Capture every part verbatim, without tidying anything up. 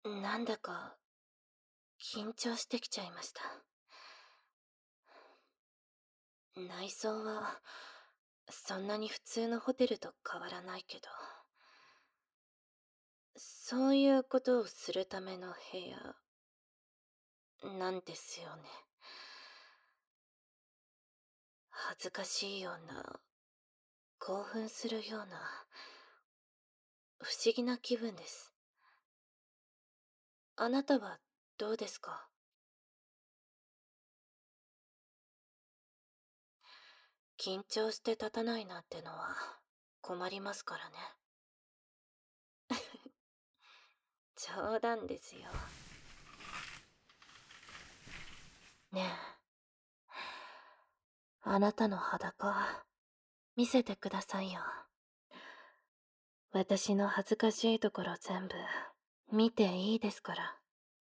なんだか緊張してきちゃいました。内装はそんなに普通のホテルと変わらないけど、そういうことをするための部屋なんですよね。恥ずかしいような、興奮するような、不思議な気分です。あなたはどうですか？緊張して立たないなんてのは困りますからね。冗談ですよ。ねえ、あなたの裸見せてくださいよ。私の恥ずかしいところ全部見ていいですから。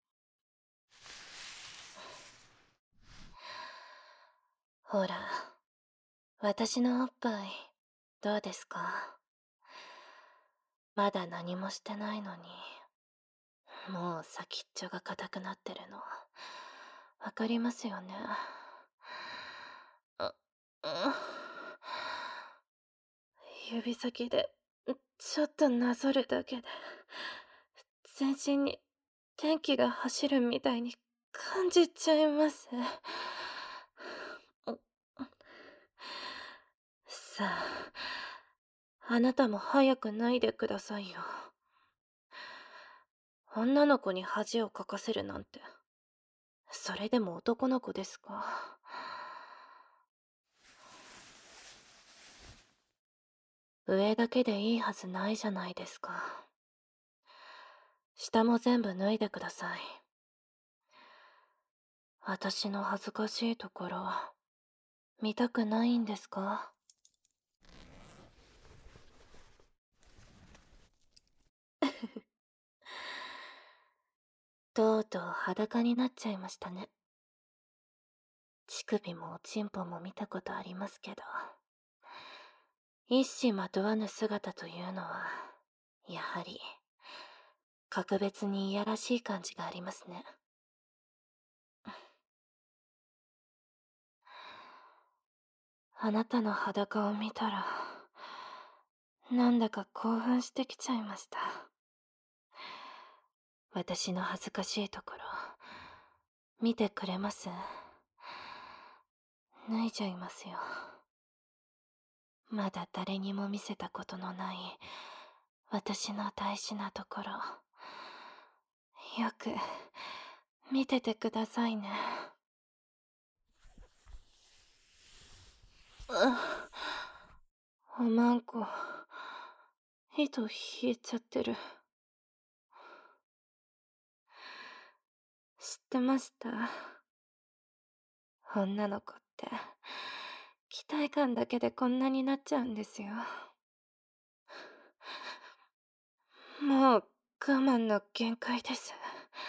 ほら、私のおっぱいどうですか？まだ何もしてないのに、もう先っちょが硬くなってるのわかりますよね。あ、うん、指先でちょっとなぞるだけで全身に電気が走るみたいに感じちゃいます。さあ、あなたも早く脱いでくださいよ。女の子に恥をかかせるなんて、それでも男の子ですか？上だけでいいはずないじゃないですか。下も全部脱いでください。私の恥ずかしいところ、見たくないんですか？とうとう裸になっちゃいましたね。乳首もおちんぽも見たことありますけど、一糸まとわぬ姿というのは、やはり、格別にいやらしい感じがありますね。あなたの裸を見たら、なんだか興奮してきちゃいました。私の恥ずかしいところ、見てくれます？脱いじゃいますよ。まだ誰にも見せたことのない私の大事なところ、よく見ててくださいね。あ、おまんこ糸引いちゃってる。知ってました？女の子って期待感だけでこんなになっちゃうんですよ。もう我慢の限界です。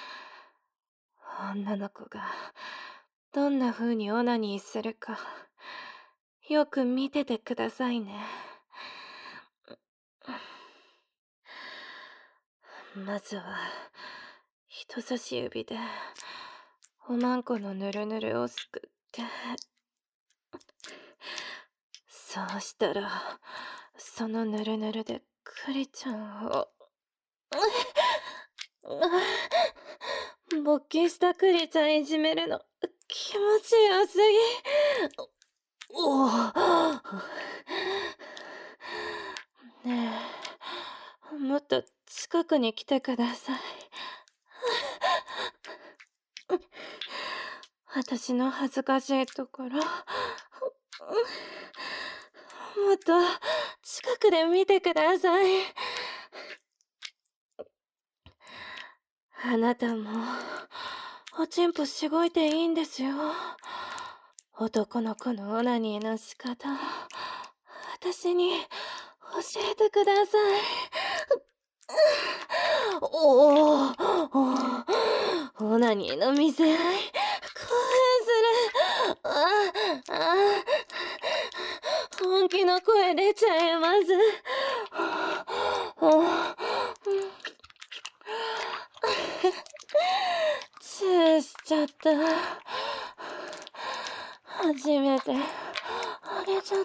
女の子がどんな風にオナニーするか、よく見ててくださいね。まずは人差し指でおまんこのぬるぬるをすくって、そうしたらそのぬるぬるでクリちゃんを勃起したクリちゃんいじめるの気持ちよすぎ。おお。ねえ、もっと近くに来てください。私の恥ずかしいところ、もっと近くで見てください。あなたもおちんぽしごいていいんですよ。男の子のオナニーの仕方、私に教えてください。おお、オナニーの見せ合い、興奮する。ああ、本気の声出ちゃいます。 。初めてあげちゃった。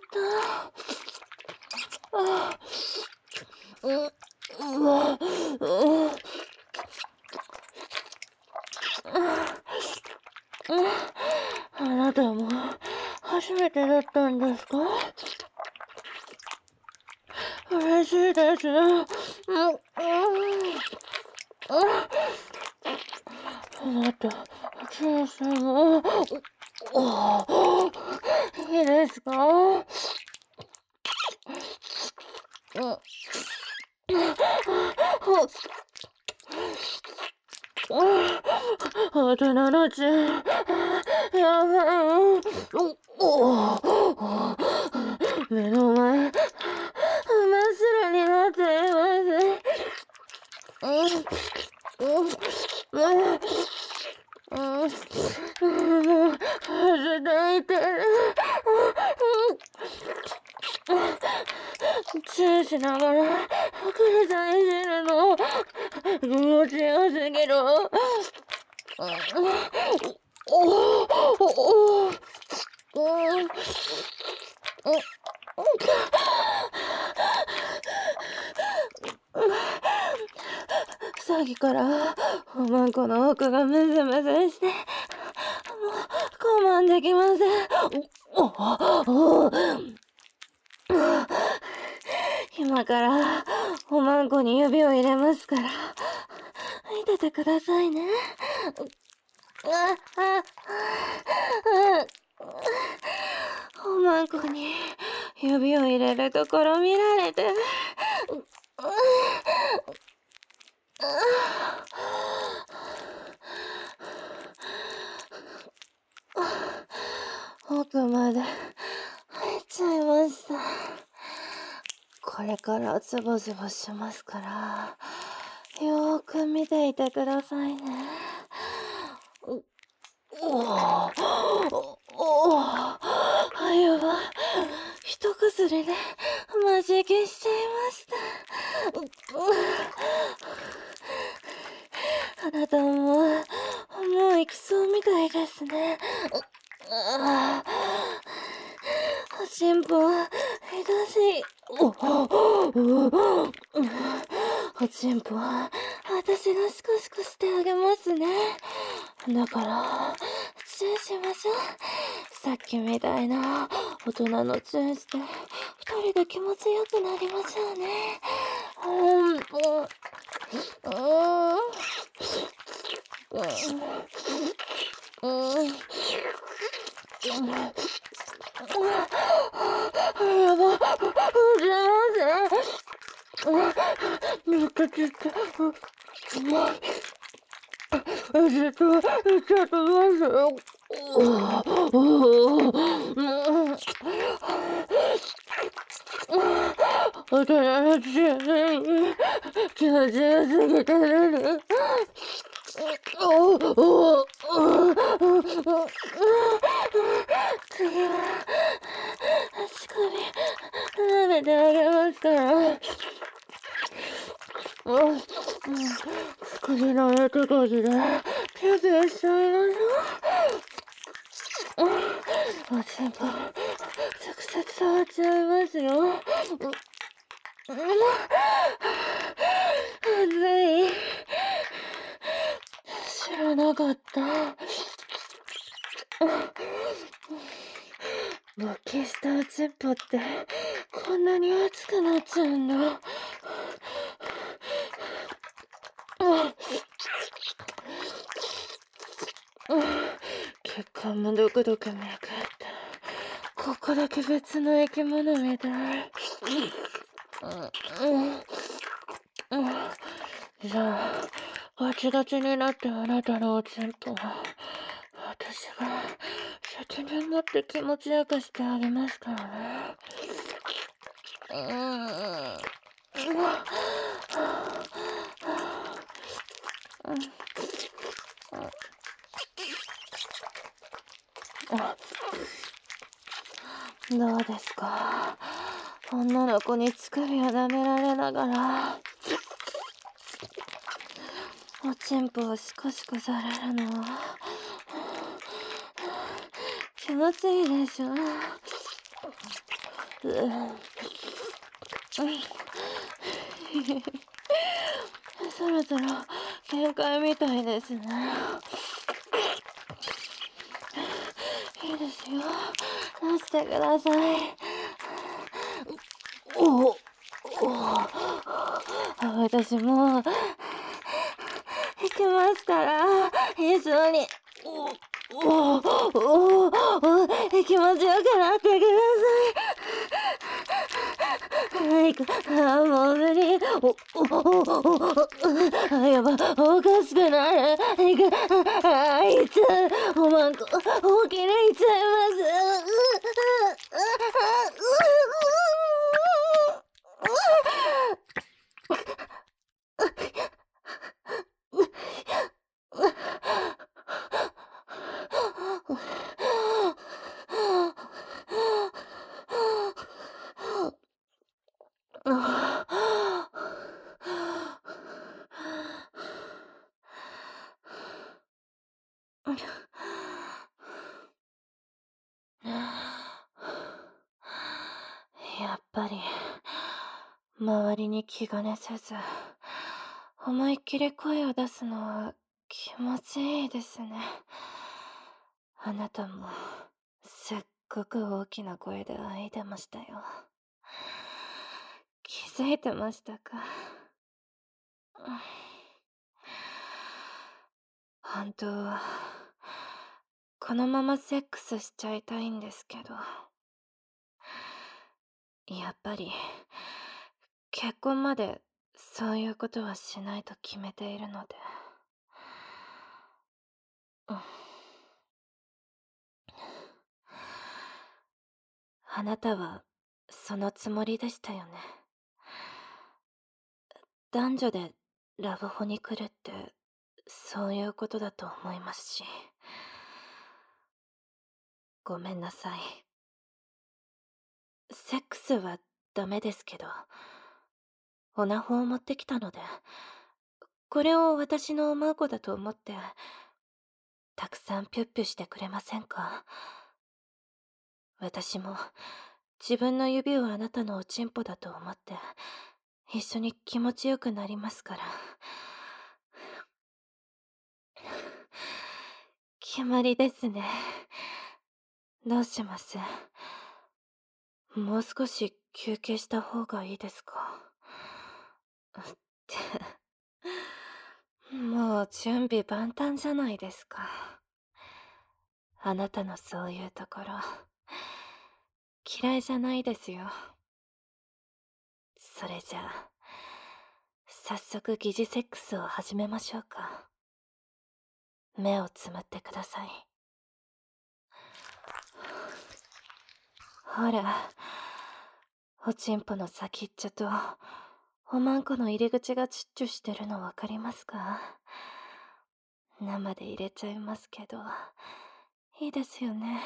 あう、うわ、う、あなたも初めてだったんですか？嬉しいです。うん、うん、あなた、人生も、おいいですか？うん、大人の血、やばい。おお目の前、真っ白になっています。うん、うん、うん、もう、絶対痛い。チューしながら、繰り返してるの、気持ちよすぎる。おおおおうんさっきからおまんこの奥がムズムズして、もう我慢できません。おおお今からおまんこに指を入れますから見ててくださいね。ああおまんこに指を入れるところ見られて、奥まで入っちゃいました。これからズボズボしますから、よーく見ていてくださいね。おおおおあゆは一薬で間仕切しちゃいました。あなたももう行きそうみたいですね。おしんぽは痛しい。おおちんぽは私がシコシコしてあげますね。だからチューしましょう。さっきみたいな大人のチューして二人で気持ちよくなりましょうね。うんうんうんうんやば、すいません。めっちゃちっちゃい。えっと、ちょっと待ってよ。大人の知恵に気持ちよすぎてる。次はしっかり舐めてあげますから。少し舐めてこじでキュキュしちゃいましょう。おちんぽ直接触っちゃいますよ。熱い。知らなかった。勃起したおちんぽってこんなに熱くなっちゃうんだ。血管もドクドクめくって、ここだけ別の生き物みたい。じゃあガチガチになってあなたのおちんぽは私が責任持って気持ちよくしてあげますからね。どうですか？女の子に乳首を舐められながらおちんぽをシコシコされるのは気持ちいいでしょ。うそろそろ限界みたいですね。いいですよ。出してください。おお、私もう行きますから、一緒に。おおおお気持ちよくなってください。はい、あ、もう無理。おおおあ、やば、おかしくなる。いく、あいつ、おまんこ、大きなっちゃいますやっぱり周りに気兼ねせず思いっきり声を出すのは気持ちいいですね。あなたもすっごく大きな声であいでましたよ。気づいてましたか？本当はこのままセックスしちゃいたいんですけど、やっぱり結婚までそういうことはしないと決めているので。あなたはそのつもりでしたよね。男女でラブホに来るってそういうことだと思いますし。ごめんなさい。セックスはダメですけど、オナホを持ってきたので、これを私のおまごだと思ってたくさんピュッピュしてくれませんか？私も自分の指をあなたのおちんぽだと思って一緒に気持ちよくなりますから。決まりですね。どうします？もう少し休憩した方がいいですか？ってもう準備万端じゃないですか。あなたのそういうところ嫌いじゃないですよ。それじゃあ早速疑似セックスを始めましょうか。目をつむってください。ほら、おちんぽの先っちょとおまんこの入り口がチュッチュしてるの分かりますか？生で入れちゃいますけどいいですよね。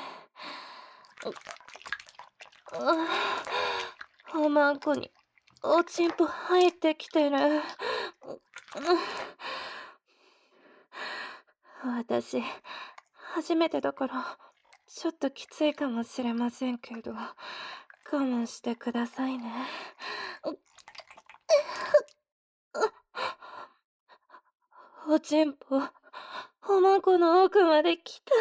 おまんこにおちんぽ入ってきてる。私初めてだからちょっときついかもしれませんけど我慢してくださいね。おちんぽおまんこの奥まで来た。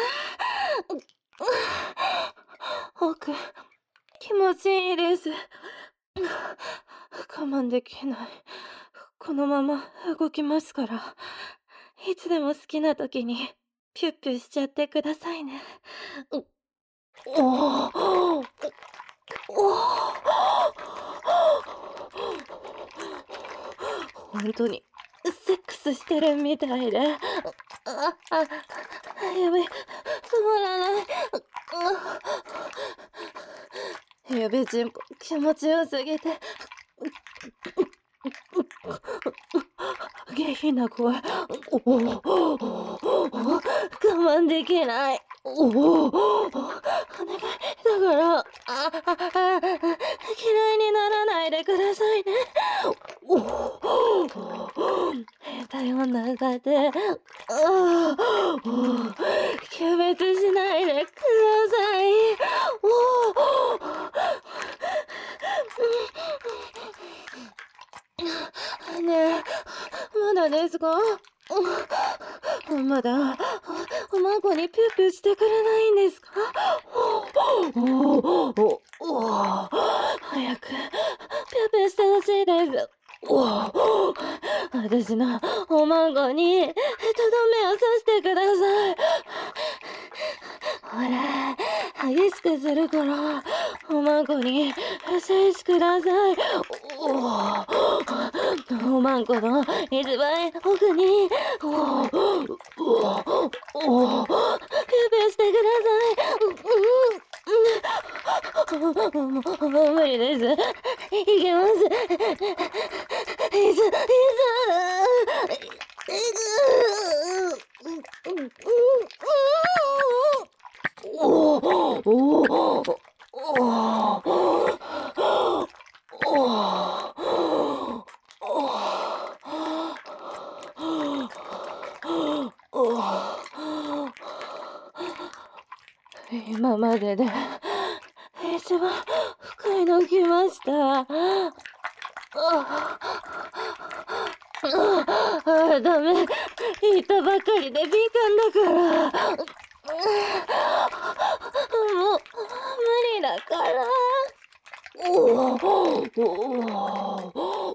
奥気持ちいいです。我慢できない。このまま動きますから、いつでも好きな時にピュッピュしちゃってくださいね。おおお本当にセックスしてるみたいで。ああ、やべ、止まらない。指ちんぽ気持ちよすぎて下品な声。おお我慢できない。おおお願いだからああ嫌いにならないでくださいね。おお変態女だってああ軽蔑しないでくださねえ、まだですか？まだ、おまんこにピューピューしてくれないんですか？おおおお早く、ピューピューしてほしいです。おお私のおまんこに、とどめを刺してください。ほら、激しくするから、おまんこに接しください。おお、おまんこの一番奥に、おお、おお、おお、ピューピューしてください。うん、うん、もう無理です。いけます。いず、いず、いず、おお、おお、おお、今までで一番深いの来ました。ああ、ダメ。言ったばかりで敏感だから。もう、無理だから。おお、おお。